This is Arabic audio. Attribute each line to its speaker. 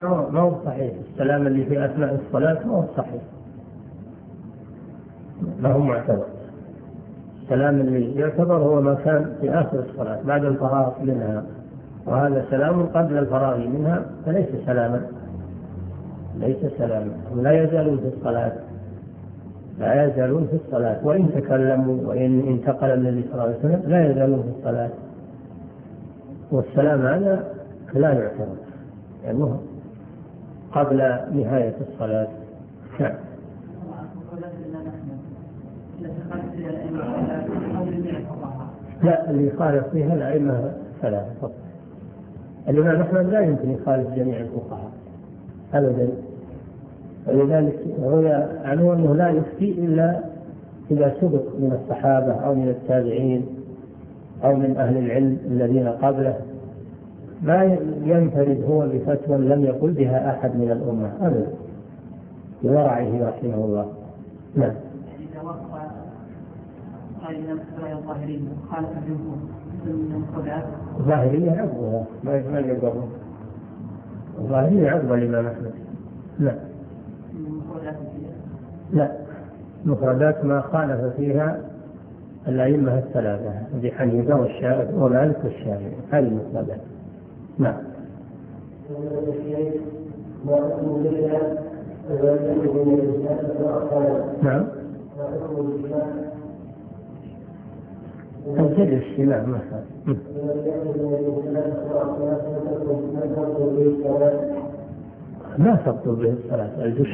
Speaker 1: ما هو صحيح. السلام اللي في أثناء الصلاة ما هو صحيح، ما هو معتبر. السلام اللي يعتبر هو ما كان في آخر الصلاة بعد الفراغ منها، وهذا سلام قبل الفراغ منها فليس سلاما، ليس سلاما. لا يزالون في الصلاة، لا يزالون في الصلاة، وإن تكلموا وإن انتقل النبي صلى الله عليه وسلم لا يزالون في الصلاة. والسلام هذا لا يعتبر لأنه قبل نهاية الصلاة. لا، اللي يخالف فيها الأئمة ثلاثة فقط. الإمام أحمد لا يمكن يخالف جميع الفقهاء أبدا، ولذلك روي عنه أنه لا يفتي إلا إذا سبق من الصحابة أو من التابعين أو من أهل العلم الذين قبله، ما ينفرد هو بفتوى لم يقل بها أحد من الأمة أبدا، بورعه رحمه الله. نعم. ظاهرية عقبها ما يقرون، ظاهرية عقبها الإمام أحمد. لا، مفردات ما خالف فيها الأئمة الثلاثة أبي حنيفة والشافعي ومالك والشافعي، هذه المفردات. نعم. نعم. تنتج السماع مثلا. ما تبطل به الصلاة.